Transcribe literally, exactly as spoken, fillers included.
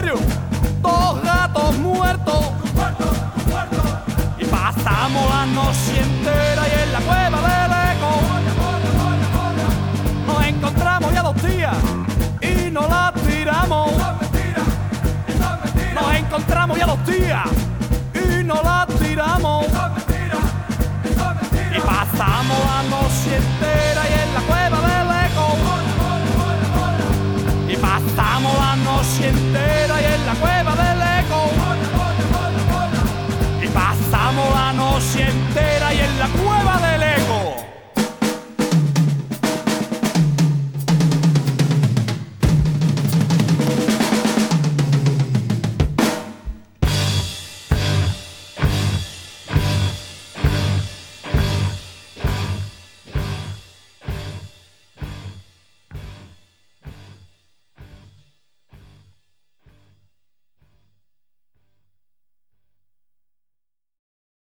barrio, dos gatos muertos. Y pasamos la noche entera y en la cueva del eco nos encontramos ya dos días y nos la tiramos. Nos encontramos ya dos días y nos la tiramos. Y pasamos la noche entera y en la cueva del eco. Y pasamos la noche entera.